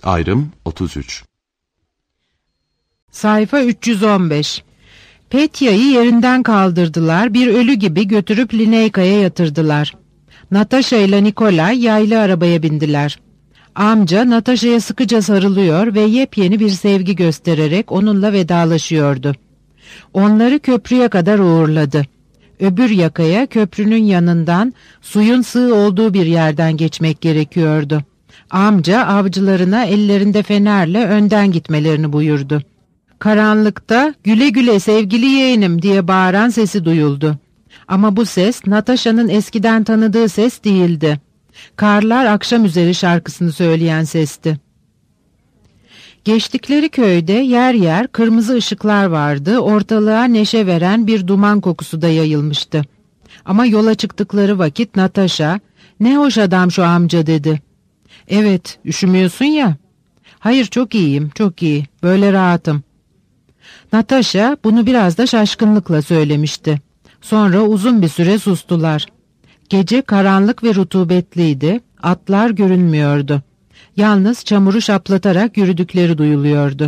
Ayrım 33. Sayfa 315. Petya'yı yerinden kaldırdılar, bir ölü gibi götürüp Lineyka'ya yatırdılar. Natasha ile Nikolay yaylı arabaya bindiler. Amca Natasha'ya sıkıca sarılıyor ve yepyeni bir sevgi göstererek onunla vedalaşıyordu. Onları köprüye kadar uğurladı. Öbür yakaya, köprünün yanından, suyun sığ olduğu bir yerden geçmek gerekiyordu. Amca avcılarına ellerinde fenerle önden gitmelerini buyurdu. Karanlıkta "Güle güle sevgili yeğenim" diye bağıran sesi duyuldu. Ama bu ses Natasha'nın eskiden tanıdığı ses değildi. Karlar Akşam Üzeri şarkısını söyleyen sesti. Geçtikleri köyde yer yer kırmızı ışıklar vardı, ortalığa neşe veren bir duman kokusu da yayılmıştı. Ama yola çıktıkları vakit Natasha, "Ne hoş adam şu amca" dedi. "Evet, üşümüyorsun ya." "Hayır, çok iyiyim, çok iyi, böyle rahatım." Natasha bunu biraz da şaşkınlıkla söylemişti. Sonra uzun bir süre sustular. Gece karanlık ve rutubetliydi, atlar görünmüyordu. Yalnız çamuru şaplatarak yürüdükleri duyuluyordu.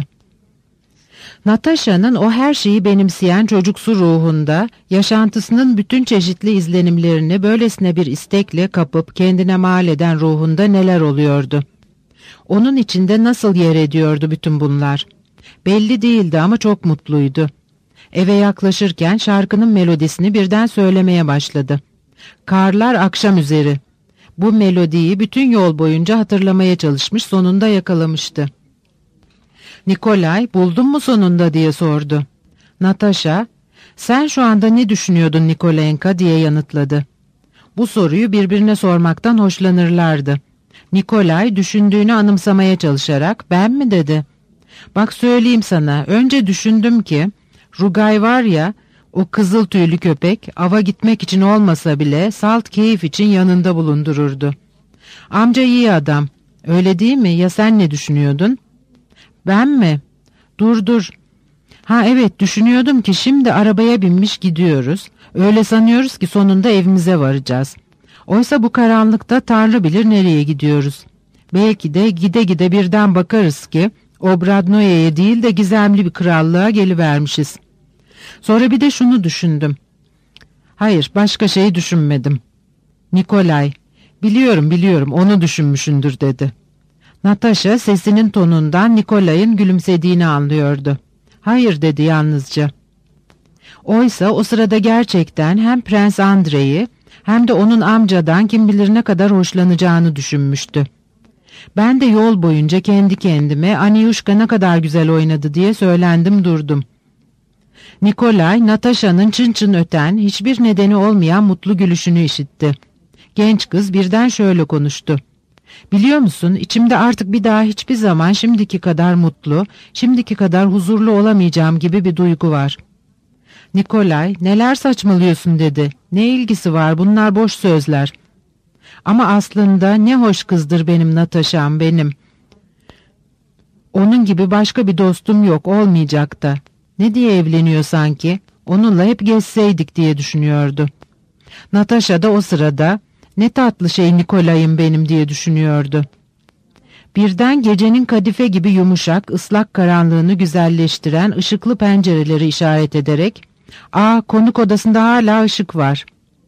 Natasha'nın o her şeyi benimseyen çocuksu ruhunda, yaşantısının bütün çeşitli izlenimlerini böylesine bir istekle kapıp kendine mal eden ruhunda neler oluyordu? Onun içinde nasıl yer ediyordu bütün bunlar? Belli değildi ama çok mutluydu. Eve yaklaşırken şarkının melodisini birden söylemeye başladı. Karlar Akşam Üzeri. Bu melodiyi bütün yol boyunca hatırlamaya çalışmış, sonunda yakalamıştı. Nikolay, "Buldun mu sonunda?" diye sordu. Natasha, "Sen şu anda ne düşünüyordun Nikolenka?" diye yanıtladı. Bu soruyu birbirine sormaktan hoşlanırlardı. Nikolay düşündüğünü anımsamaya çalışarak "Ben mi?" dedi. "Bak söyleyeyim sana, önce düşündüm ki Rugay var ya, o kızıl tüylü köpek, ava gitmek için olmasa bile salt keyif için yanında bulundururdu. Amca iyi adam, öyle değil mi? Ya sen ne düşünüyordun?" "Ben mi? Dur. Ha evet, düşünüyordum ki şimdi arabaya binmiş gidiyoruz. Öyle sanıyoruz ki sonunda evimize varacağız. Oysa bu karanlıkta Tanrı bilir nereye gidiyoruz. Belki de gide gide birden bakarız ki Obradnoye'ye değil de gizemli bir krallığa gelivermişiz. Sonra bir de şunu düşündüm. Hayır, başka şey düşünmedim. Nikolay, biliyorum onu düşünmüşündür" dedi. Natasha sesinin tonundan Nikolay'ın gülümsediğini anlıyordu. "Hayır" dedi yalnızca. Oysa o sırada gerçekten hem Prens Andrei'yi hem de onun amcadan kim bilir ne kadar hoşlanacağını düşünmüştü. Ben de yol boyunca kendi kendime "Aniyuşka ne kadar güzel oynadı" diye söylendim durdum. Nikolay, Natasha'nın çın çın öten, hiçbir nedeni olmayan mutlu gülüşünü işitti. Genç kız birden şöyle konuştu. "Biliyor musun, içimde artık bir daha hiçbir zaman şimdiki kadar mutlu, şimdiki kadar huzurlu olamayacağım gibi bir duygu var." Nikolay, "Neler saçmalıyorsun?" dedi. "Ne ilgisi var, bunlar boş sözler." "Ama aslında ne hoş kızdır benim Natasha'm, benim. Onun gibi başka bir dostum yok, olmayacak da. Ne diye evleniyor sanki? Onunla hep gezseydik" diye düşünüyordu. Natasha da o sırada "Ne tatlı şey Nikolay'ım benim" diye düşünüyordu. Birden gecenin kadife gibi yumuşak, ıslak karanlığını güzelleştiren ışıklı pencereleri işaret ederek "Konuk odasında hala ışık var."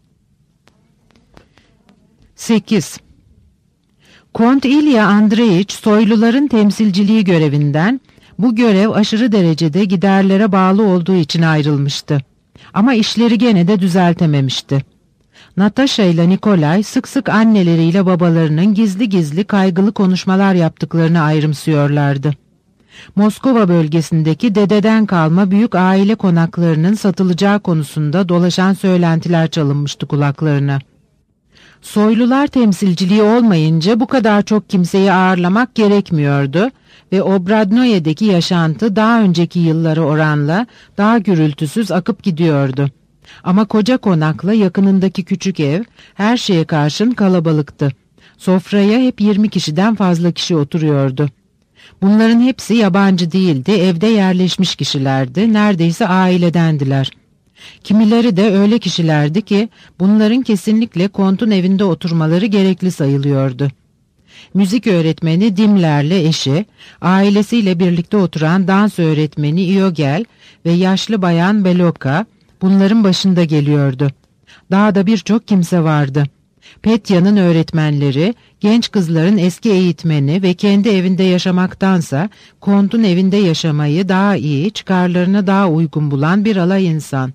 8. Kont İlya Andreyiç soyluların temsilciliği görevinden, bu görev aşırı derecede giderlere bağlı olduğu için ayrılmıştı. Ama işleri gene de düzeltememişti. Natasha ile Nikolay sık sık anneleriyle babalarının gizli gizli kaygılı konuşmalar yaptıklarını ayrımsıyorlardı. Moskova bölgesindeki dededen kalma büyük aile konaklarının satılacağı konusunda dolaşan söylentiler çalınmıştı kulaklarına. Soylular temsilciliği olmayınca bu kadar çok kimseyi ağırlamak gerekmiyordu ve Obradnoye'deki yaşantı daha önceki yıllara oranla daha gürültüsüz akıp gidiyordu. Ama koca konakla yakınındaki küçük ev her şeye karşın kalabalıktı. Sofraya hep 20 kişiden fazla kişi oturuyordu. Bunların hepsi yabancı değildi, evde yerleşmiş kişilerdi, neredeyse ailedendiler. Kimileri de öyle kişilerdi ki bunların kesinlikle kontun evinde oturmaları gerekli sayılıyordu. müzik öğretmeni Dimler'le eşi, ailesiyle birlikte oturan dans öğretmeni Iogel ve yaşlı bayan Beloka bunların başında geliyordu. Daha da birçok kimse vardı. Petya'nın öğretmenleri, genç kızların eski eğitmeni ve kendi evinde yaşamaktansa Kont'un evinde yaşamayı daha iyi, çıkarlarına daha uygun bulan bir alay insan.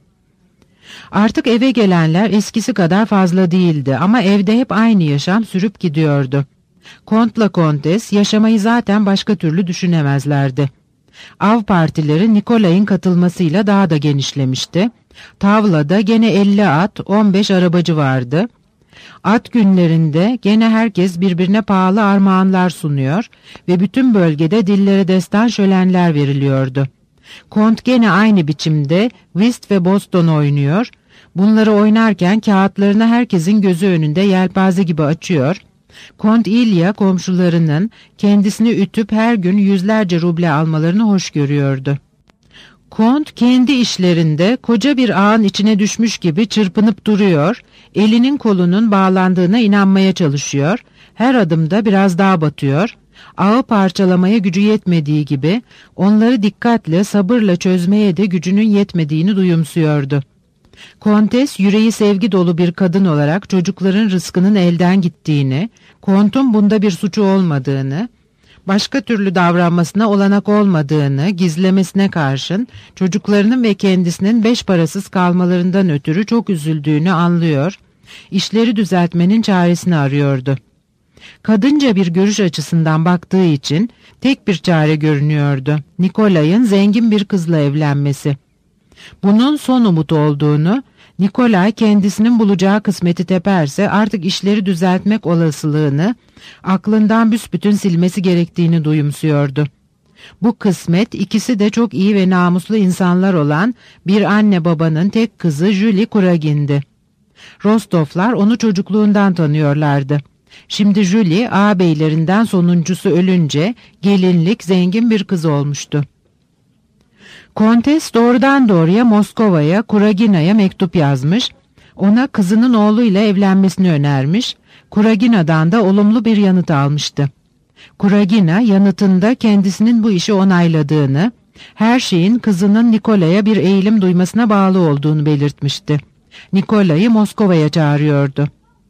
Artık eve gelenler eskisi kadar fazla değildi ama evde hep aynı yaşam sürüp gidiyordu. Kont'la Kontes yaşamayı zaten başka türlü düşünemezlerdi. Av partileri Nikolay'ın katılmasıyla daha da genişlemişti. Tavlada gene 50 at, 15 arabacı vardı. At günlerinde gene herkes birbirine pahalı armağanlar sunuyor ve bütün bölgede dillere destan şölenler veriliyordu. Kont gene aynı biçimde whist ve boston oynuyor. Bunları oynarken kağıtlarını herkesin gözü önünde yelpaze gibi açıyor. Kont İlya komşularının kendisini ütüp her gün yüzlerce ruble almalarını hoş görüyordu. Kont kendi işlerinde koca bir ağın içine düşmüş gibi çırpınıp duruyor, elinin kolunun bağlandığına inanmaya çalışıyor, her adımda biraz daha batıyor, ağı parçalamaya gücü yetmediği gibi onları dikkatle, sabırla çözmeye de gücünün yetmediğini duyumsuyordu. Kontes yüreği sevgi dolu bir kadın olarak çocukların rızkının elden gittiğini, Kont'un bunda bir suçu olmadığını, başka türlü davranmasına olanak olmadığını gizlemesine karşın çocuklarının ve kendisinin beş parasız kalmalarından ötürü çok üzüldüğünü anlıyor, işleri düzeltmenin çaresini arıyordu. Kadınca bir görüş açısından baktığı için tek bir çare görünüyordu: Nikolay'ın zengin bir kızla evlenmesi. Bunun son umut olduğunu, Nikolay kendisinin bulacağı kısmeti teperse artık işleri düzeltmek olasılığını aklından büsbütün silmesi gerektiğini duyumsuyordu. Bu kısmet ikisi de çok iyi ve namuslu insanlar olan bir anne babanın tek kızı Julie Kuragin'di. Rostovlar onu çocukluğundan tanıyorlardı. Şimdi Julie ağabeylerinden sonuncusu ölünce gelinlik zengin bir kız olmuştu. Kontes doğrudan doğruya Moskova'ya, Kuragina'ya mektup yazmış, ona kızının oğluyla evlenmesini önermiş, Kuragina'dan da olumlu bir yanıt almıştı. Kuragina yanıtında kendisinin bu işi onayladığını, her şeyin kızının Nikolay'a bir eğilim duymasına bağlı olduğunu belirtmişti. Nikolay'ı Moskova'ya çağırıyordu.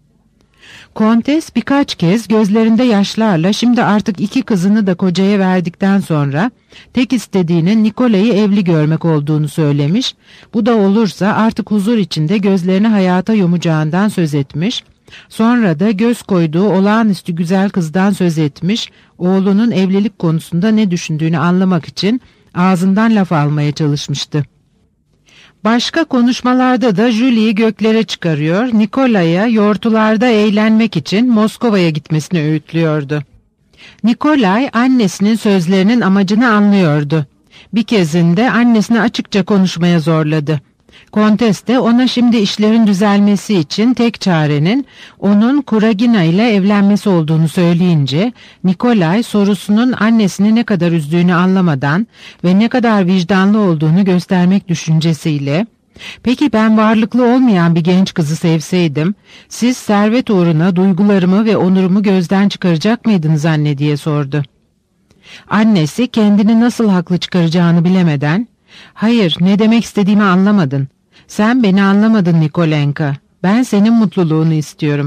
Kontes birkaç kez gözlerinde yaşlarla şimdi artık iki kızını da kocaya verdikten sonra tek istediğinin Nikolay'ı evli görmek olduğunu söylemiş, bu da olursa artık huzur içinde gözlerini hayata yumacağından söz etmiş, sonra da göz koyduğu olağanüstü güzel kızdan söz etmiş, oğlunun evlilik konusunda ne düşündüğünü anlamak için ağzından laf almaya çalışmıştı. Başka konuşmalarda da Julie'yi göklere çıkarıyor, Nikolay'a yortularda eğlenmek için Moskova'ya gitmesini öğütlüyordu. Nikolay annesinin sözlerinin amacını anlıyordu. Bir kezinde annesini açıkça konuşmaya zorladı. Kontes de ona şimdi işlerin düzelmesi için tek çarenin onun Kuragina ile evlenmesi olduğunu söyleyince Nikolay sorusunun annesini ne kadar üzdüğünü anlamadan ve ne kadar vicdanlı olduğunu göstermek düşüncesiyle "Peki ben varlıklı olmayan bir genç kızı sevseydim, siz servet uğruna duygularımı ve onurumu gözden çıkaracak mıydınız anne?" diye sordu. Annesi kendini nasıl haklı çıkaracağını bilemeden "Hayır, ne demek istediğimi anlamadın. Sen beni anlamadın Nikolenka. Ben senin mutluluğunu istiyorum."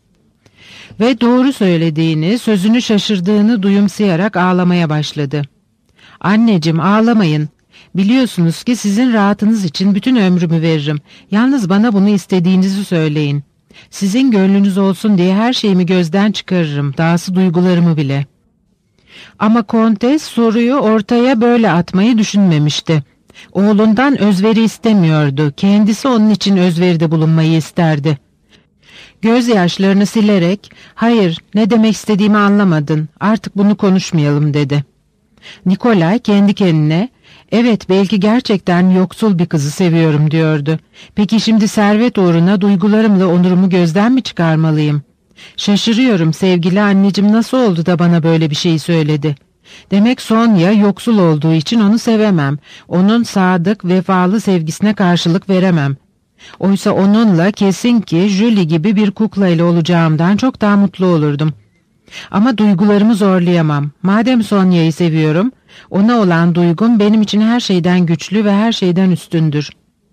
Ve doğru söylediğini, sözünü şaşırdığını duyumsayarak ağlamaya başladı. "Anneciğim, ağlamayın. Biliyorsunuz ki sizin rahatınız için bütün ömrümü veririm. Yalnız bana bunu istediğinizi söyleyin. Sizin gönlünüz olsun diye her şeyimi gözden çıkarırım, dahası duygularımı bile." Ama Kontes soruyu ortaya böyle atmayı düşünmemişti. Oğlundan özveri istemiyordu. Kendisi onun için özveride bulunmayı isterdi. Gözyaşlarını silerek "Hayır, ne demek istediğimi anlamadın. Artık bunu konuşmayalım." dedi. Nikolay kendi kendine "Evet, belki gerçekten yoksul bir kızı seviyorum." diyordu. "Peki şimdi servet uğruna duygularımla onurumu gözden mi çıkarmalıyım? Şaşırıyorum sevgili anneciğim, nasıl oldu da bana böyle bir şey söyledi? Demek Sonya yoksul olduğu için onu sevemem. Onun sadık, vefalı sevgisine karşılık veremem. Oysa onunla kesin ki Julie gibi bir kukla ile olacağımdan çok daha mutlu olurdum. Ama duygularımı zorlayamam. Madem Sonya'yı seviyorum, ona olan duygum benim için her şeyden güçlü ve her şeyden üstündür.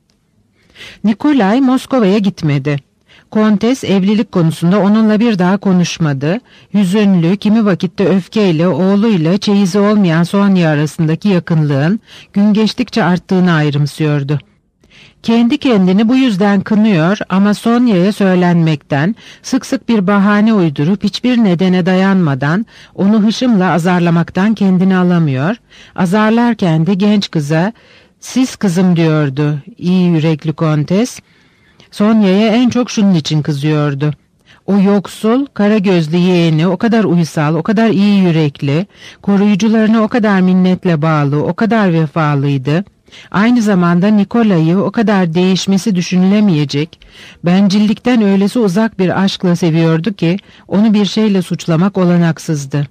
Nikolay Moskova'ya gitmedi. Kontes evlilik konusunda onunla bir daha konuşmadı. Hüzünlü, kimi vakitte öfkeyle oğluyla çeyizi olmayan Sonya arasındaki yakınlığın gün geçtikçe arttığını ayrımsıyordu. Kendi kendini bu yüzden kınıyor ama Sonya'ya söylenmekten, sık sık bir bahane uydurup hiçbir nedene dayanmadan onu hışımla azarlamaktan kendini alamıyor. Azarlarken de genç kıza "Siz kızım" diyordu iyi yürekli kontes. Sonya'ya en çok şunun için kızıyordu. O yoksul, kara gözlü yeğeni o kadar uysal, o kadar iyi yürekli, koruyucularına o kadar minnetle bağlı, o kadar vefalıydı. Aynı zamanda Nikolay'ı o kadar değişmesi düşünülemeyecek, bencillikten öylesi uzak bir aşkla seviyordu ki onu bir şeyle suçlamak olanaksızdı.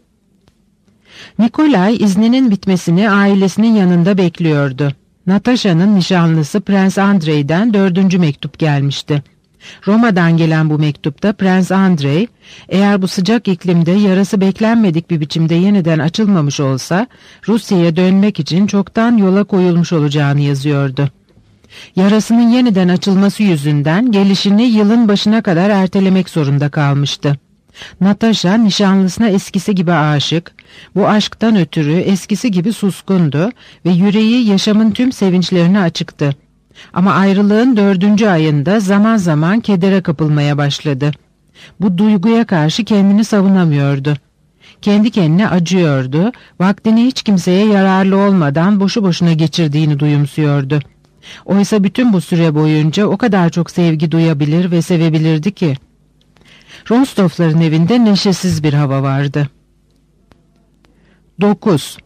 Nikolay izninin bitmesini ailesinin yanında bekliyordu. Natasha'nın nişanlısı Prens Andrei'den 4. mektup gelmişti. Roma'dan gelen bu mektupta Prens Andrei, eğer bu sıcak iklimde yarası beklenmedik bir biçimde yeniden açılmamış olsa, Rusya'ya dönmek için çoktan yola koyulmuş olacağını yazıyordu. Yarasının yeniden açılması yüzünden gelişini yılın başına kadar ertelemek zorunda kalmıştı. Natasha nişanlısına eskisi gibi aşık, bu aşktan ötürü eskisi gibi suskundu ve yüreği yaşamın tüm sevinçlerine açıktı. Ama ayrılığın 4. ayında zaman zaman kedere kapılmaya başladı. Bu duyguya karşı kendini savunamıyordu. Kendi kendine acıyordu, vaktini hiç kimseye yararlı olmadan boşu boşuna geçirdiğini duyumsuyordu. Oysa bütün bu süre boyunca o kadar çok sevgi duyabilir ve sevebilirdi ki. Rostovların evinde neşesiz bir hava vardı. 9.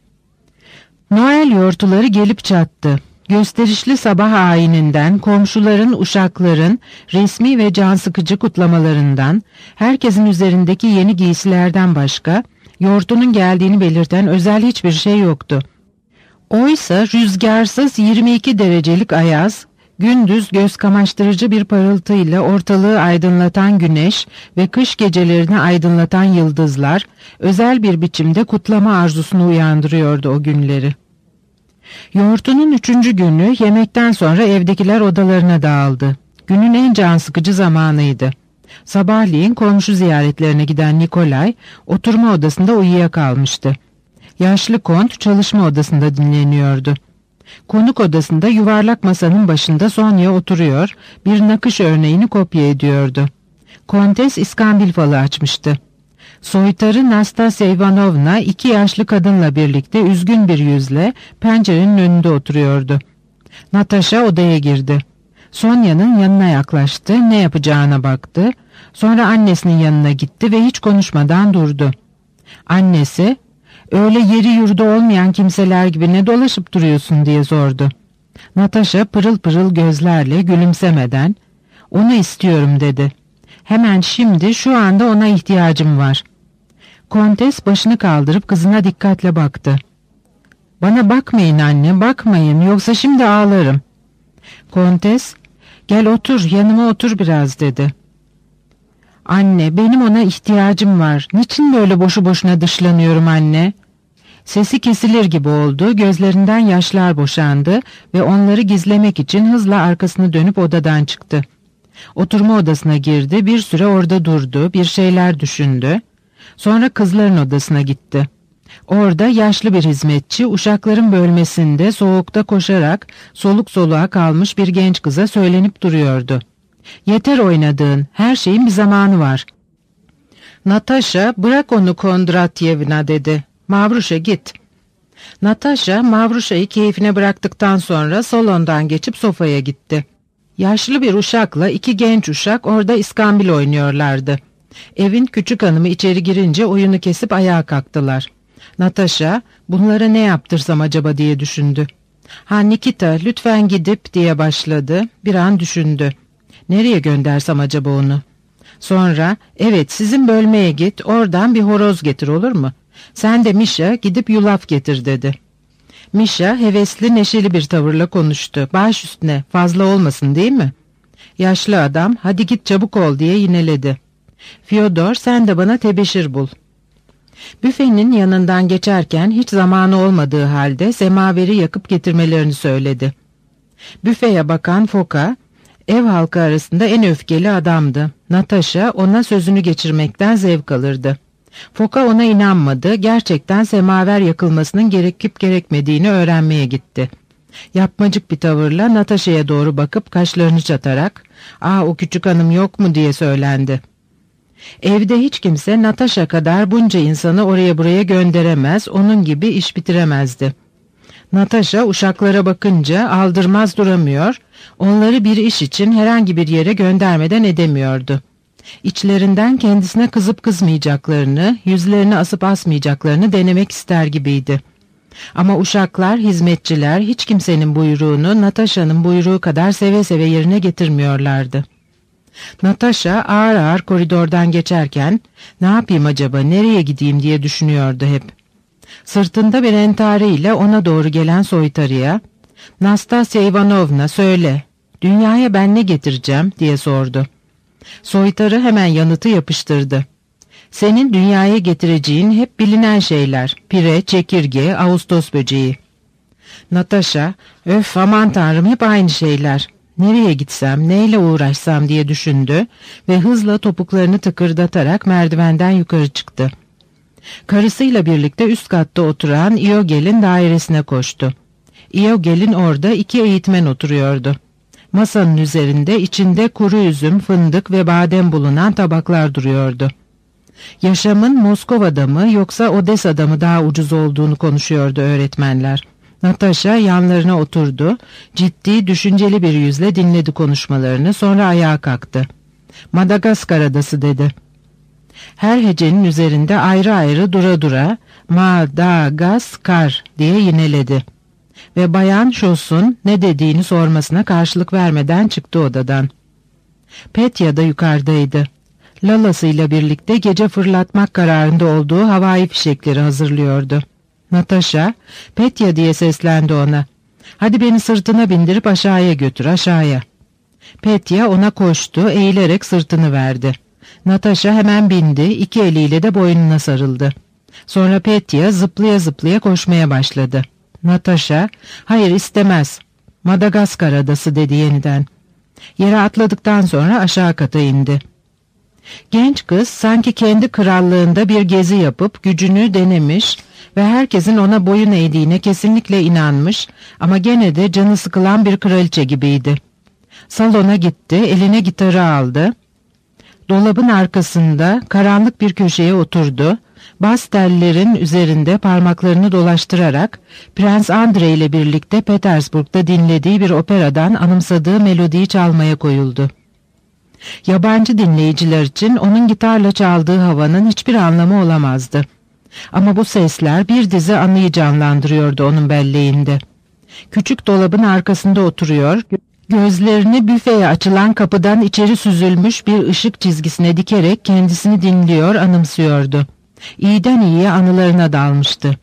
Noel yortuları gelip çattı. Gösterişli sabah ayininden, komşuların, uşakların, resmi ve can sıkıcı kutlamalarından, herkesin üzerindeki yeni giysilerden başka, yortunun geldiğini belirten özel hiçbir şey yoktu. Oysa rüzgarsız 22 derecelik ayaz, gündüz göz kamaştırıcı bir parıltıyla ortalığı aydınlatan güneş ve kış gecelerini aydınlatan yıldızlar, özel bir biçimde kutlama arzusunu uyandırıyordu o günleri. Yoğurtunun 3. günü yemekten sonra evdekiler odalarına dağıldı. Günün en can sıkıcı zamanıydı. Sabahleyin komşu ziyaretlerine giden Nikolay oturma odasında uyuyakalmıştı. Yaşlı kont çalışma odasında dinleniyordu. Konuk odasında yuvarlak masanın başında Sonya oturuyor, bir nakış örneğini kopya ediyordu. Kontes iskambil falı açmıştı. Soytarı Nastasya Ivanovna 2 yaşlı kadınla birlikte üzgün bir yüzle pencerenin önünde oturuyordu. Natasha odaya girdi. Sonya'nın yanına yaklaştı, ne yapacağına baktı. Sonra annesinin yanına gitti ve hiç konuşmadan durdu. Annesi, "Öyle yeri yurdu olmayan kimseler gibi ne dolaşıp duruyorsun?" diye sordu. Natasha pırıl pırıl gözlerle gülümsemeden, "Onu istiyorum" dedi. "Hemen şimdi şu anda ona ihtiyacım var." Kontes başını kaldırıp kızına dikkatle baktı. "Bana bakmayın anne, bakmayın, yoksa şimdi ağlarım." Kontes, "Gel otur, yanıma otur biraz" dedi. "Anne, benim ona ihtiyacım var. Niçin böyle boşu boşuna dışlanıyorum anne?" Sesi kesilir gibi oldu, gözlerinden yaşlar boşandı ve onları gizlemek için hızla arkasını dönüp odadan çıktı. Oturma odasına girdi, bir süre orada durdu, bir şeyler düşündü. Sonra kızların odasına gitti. Orada yaşlı bir hizmetçi, uşakların bölmesinde soğukta koşarak soluk soluğa kalmış bir genç kıza söylenip duruyordu. "Yeter oynadığın, her şeyin bir zamanı var." "Natasha, bırak onu Kondratyevna" dedi. "Mavruşa git." Natasha, Mavruşa'yı keyfine bıraktıktan sonra salondan geçip sofaya gitti. Yaşlı bir uşakla 2 genç uşak orada iskambil oynuyorlardı. Evin küçük hanımı içeri girince oyunu kesip ayağa kalktılar. Natasha, bunlara ne yaptırsam acaba diye düşündü. "Ha Nikita, lütfen gidip" diye başladı. Bir an düşündü. Nereye göndersem acaba onu? Sonra, "Evet, sizin bölmeye git, oradan bir horoz getir, olur mu? Sen de Misha gidip yulaf getir" dedi. Misha hevesli neşeli bir tavırla konuştu. "Baş üstüne, fazla olmasın değil mi?" Yaşlı adam, "Hadi git çabuk ol" diye yineledi. Fyodor, sen de bana tebeşir bul. Büfenin yanından geçerken hiç zamanı olmadığı halde semaveri yakıp getirmelerini söyledi. Büfeye bakan Foka, ev halkı arasında en öfkeli adamdı. Natasha ona sözünü geçirmekten zevk alırdı. Foka ona inanmadı, gerçekten semaver yakılmasının gerekip gerekmediğini öğrenmeye gitti. Yapmacık bir tavırla Natasha'ya doğru bakıp kaşlarını çatarak, "Aa, o küçük hanım yok mu?" diye söylendi. Evde hiç kimse Natasha kadar bunca insanı oraya buraya gönderemez, onun gibi iş bitiremezdi. Natasha uşaklara bakınca aldırmaz duramıyor, onları bir iş için herhangi bir yere göndermeden edemiyordu. İçlerinden kendisine kızıp kızmayacaklarını, yüzlerini asıp asmayacaklarını denemek ister gibiydi. Ama uşaklar, hizmetçiler hiç kimsenin buyruğunu Natasha'nın buyruğu kadar seve seve yerine getirmiyorlardı. Natasha ağır ağır koridordan geçerken, "Ne yapayım acaba, nereye gideyim?" diye düşünüyordu hep. Sırtında bir entariyle ona doğru gelen soytarıya, "Nastasya Ivanovna, söyle, dünyaya ben ne getireceğim?" diye sordu. Soytarı hemen yanıtı yapıştırdı. "Senin dünyaya getireceğin hep bilinen şeyler, pire, çekirge, ağustos böceği." Natasha, "Öf, aman tanrım, hep aynı şeyler. Nereye gitsem, neyle uğraşsam?" diye düşündü ve hızla topuklarını tıkırdatarak merdivenden yukarı çıktı. Karısıyla birlikte üst katta oturan Iogel'in dairesine koştu. Iogel'in orada 2 eğitmen oturuyordu. Masanın üzerinde içinde kuru üzüm, fındık ve badem bulunan tabaklar duruyordu. Yaşamın Moskova'da mı yoksa Odessa'da mı daha ucuz olduğunu konuşuyordu öğretmenler. Natasha yanlarına oturdu, ciddi, düşünceli bir yüzle dinledi konuşmalarını, sonra ayağa kalktı. "Madagaskar adası," dedi. Her hecenin üzerinde ayrı ayrı dura dura "Madagaskar" diye yineledi. Ve Bayan Şos'un ne dediğini sormasına karşılık vermeden çıktı odadan. Petya da yukarıdaydı. Lalasıyla birlikte gece fırlatmak kararında olduğu havai fişekleri hazırlıyordu. Natasha, "Petya," diye seslendi ona. "Hadi beni sırtına bindirip aşağıya götür, aşağıya." Petya ona koştu, eğilerek sırtını verdi. Natasha hemen bindi, 2 eliyle de boynuna sarıldı. Sonra Petya zıplaya zıplaya koşmaya başladı. Natasha, "Hayır, istemez. Madagaskar adası," dedi yeniden. Yere atladıktan sonra aşağı kata indi. Genç kız sanki kendi krallığında bir gezi yapıp gücünü denemiş ve herkesin ona boyun eğdiğine kesinlikle inanmış ama gene de canı sıkılan bir kraliçe gibiydi. Salona gitti, eline gitarı aldı. Dolabın arkasında karanlık bir köşeye oturdu. Bas tellerin üzerinde parmaklarını dolaştırarak Prens Andrei ile birlikte Petersburg'da dinlediği bir operadan anımsadığı melodiyi çalmaya koyuldu. Yabancı dinleyiciler için onun gitarla çaldığı havanın hiçbir anlamı olamazdı. Ama bu sesler bir dizi anıyı canlandırıyordu onun belleğinde. Küçük dolabın arkasında oturuyor, gözlerini büfeye açılan kapıdan içeri süzülmüş bir ışık çizgisine dikerek kendisini dinliyor, anımsıyordu. İyiden iyiye anılarına dalmıştı.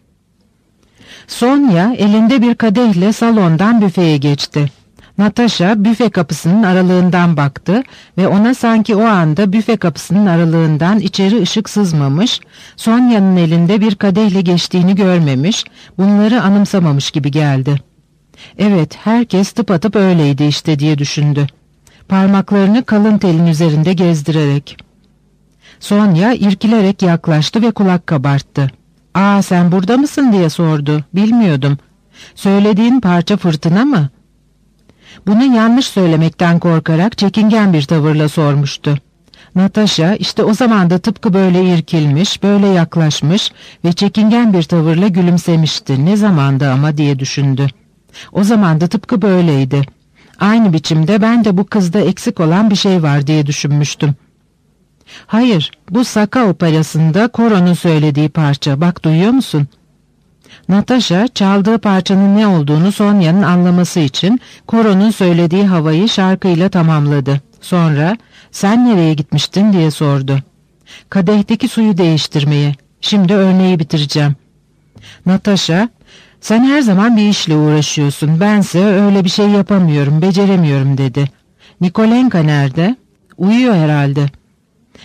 Sonya elinde bir kadehle salondan büfeye geçti. Natasha büfe kapısının aralığından baktı ve ona sanki o anda büfe kapısının aralığından içeri ışık sızmamış, Sonya'nın elinde bir kadehle geçtiğini görmemiş, bunları anımsamamış gibi geldi. Evet, herkes tıpatıp öyleydi işte diye düşündü. Parmaklarını kalın telin üzerinde gezdirerek. Sonya irkilerek yaklaştı ve kulak kabarttı. "Aa, sen burada mısın?" diye sordu. "Bilmiyordum. Söylediğin parça Fırtına mı?" Bunu yanlış söylemekten korkarak çekingen bir tavırla sormuştu. Natasha işte o zaman da tıpkı böyle irkilmiş, böyle yaklaşmış ve çekingen bir tavırla gülümsemişti. Ne zamandı ama diye düşündü. O zaman da tıpkı böyleydi. Aynı biçimde ben de bu kızda eksik olan bir şey var diye düşünmüştüm. "Hayır, bu Saka operasında koronun söylediği parça. Bak, duyuyor musun?" Natasha çaldığı parçanın ne olduğunu Sonya'nın anlaması için koronun söylediği havayı şarkıyla tamamladı. Sonra "Sen nereye gitmiştin?" diye sordu. "Kadehteki suyu değiştirmeye. Şimdi örneği bitireceğim." Natasha, "Sen her zaman bir işle uğraşıyorsun. Bense öyle bir şey yapamıyorum, beceremiyorum," dedi. "Nikolenka nerede?" "Uyuyor herhalde."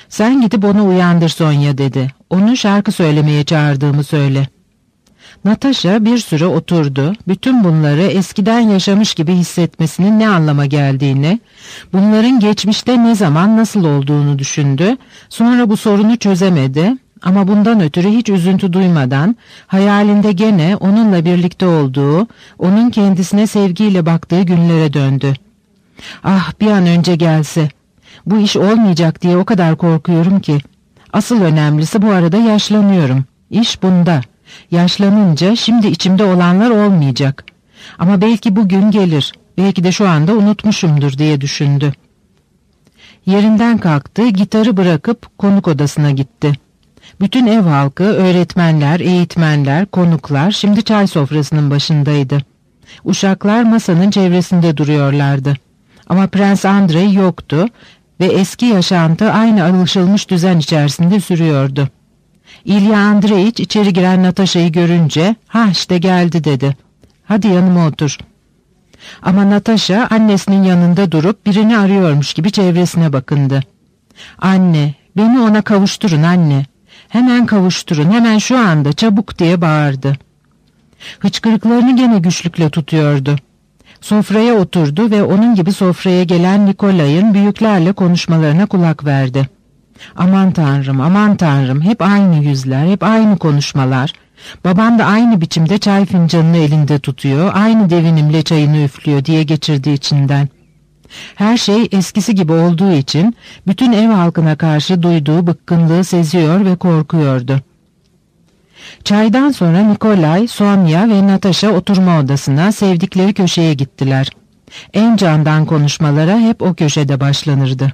Sen gidip onu uyandır Sonya dedi. Onu şarkı söylemeye çağırdığımı söyle. Natasha bir süre oturdu. Bütün bunları eskiden yaşamış gibi hissetmesinin ne anlama geldiğini, bunların geçmişte ne zaman nasıl olduğunu düşündü. Sonra bu sorunu çözemedi ama bundan ötürü hiç üzüntü duymadan hayalinde gene onunla birlikte olduğu, onun kendisine sevgiyle baktığı günlere döndü. Ah, bir an önce gelse. Bu iş olmayacak diye o kadar korkuyorum ki. Asıl önemlisi bu arada yaşlanıyorum. İş bunda. Yaşlanınca şimdi içimde olanlar olmayacak. Ama belki bugün gelir. Belki de şu anda unutmuşumdur diye düşündü. Yerinden kalktı, gitarı bırakıp konuk odasına gitti. Bütün ev halkı, öğretmenler, eğitmenler, konuklar şimdi çay sofrasının başındaydı. Uşaklar masanın çevresinde duruyorlardı. Ama Prens Andrei yoktu ve eski yaşantı aynı alışılmış düzen içerisinde sürüyordu. İlya Andreyiç içeri giren Natasha'yı görünce "Ha işte geldi" dedi. "Hadi yanıma otur." Ama Natasha annesinin yanında durup birini arıyormuş gibi çevresine bakındı. "Anne, beni ona kavuşturun anne. Hemen kavuşturun, hemen şu anda, çabuk" diye bağırdı. Hıçkırıklarını gene güçlükle tutuyordu. Sofraya oturdu ve onun gibi sofraya gelen Nikolay'ın büyüklerle konuşmalarına kulak verdi. Aman tanrım, aman tanrım, hep aynı yüzler, hep aynı konuşmalar. Babam da aynı biçimde çay fincanını elinde tutuyor, aynı devinimle çayını üflüyor diye geçirdi içinden. Her şey eskisi gibi olduğu için bütün ev halkına karşı duyduğu bıkkınlığı seziyor ve korkuyordu. Çaydan sonra Nikolay, Sonya ve Natasha oturma odasına, sevdikleri köşeye gittiler. En candan konuşmalara hep o köşede başlanırdı.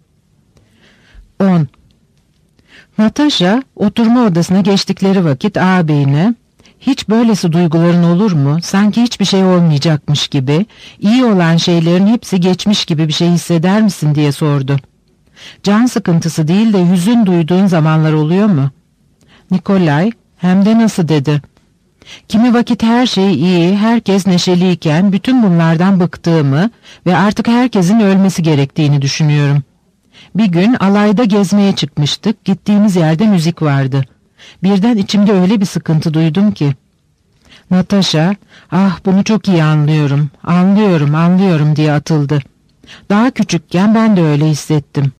10. Natasha oturma odasına geçtikleri vakit ağabeyine "Hiç böylesi duyguların olur mu? Sanki hiçbir şey olmayacakmış gibi, iyi olan şeylerin hepsi geçmiş gibi bir şey hisseder misin?" diye sordu. "Can sıkıntısı değil de hüzün duyduğun zamanlar oluyor mu?" Nikolay, "Hem de nasıl?" dedi. "Kimi vakit her şey iyi, herkes neşeliyken bütün bunlardan bıktığımı ve artık herkesin ölmesi gerektiğini düşünüyorum. Bir gün alayda gezmeye çıkmıştık, gittiğimiz yerde müzik vardı. Birden içimde öyle bir sıkıntı duydum ki." Natasha, "Ah, bunu çok iyi anlıyorum, anlıyorum" diye atıldı. "Daha küçükken ben de öyle hissettim.